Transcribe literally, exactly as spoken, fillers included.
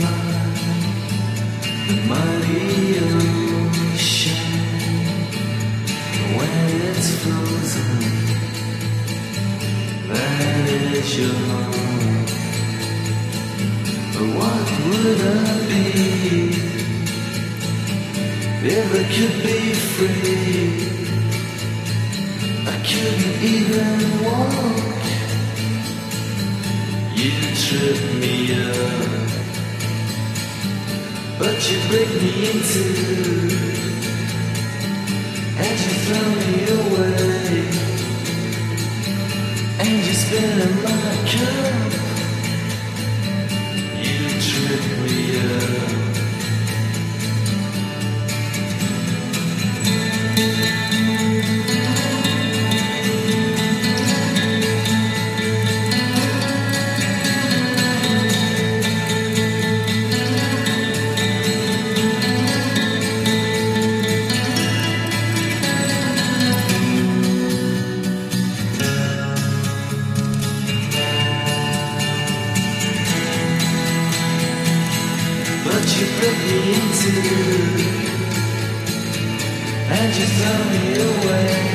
the mighty ocean. When it's frozen, that is your home. But what would I be if I could be free? I couldn't even walk. You trip me up, but you break me in two, and you throw me away, and you spin in my cup. You trip me up. But you put me into, and you throw me away,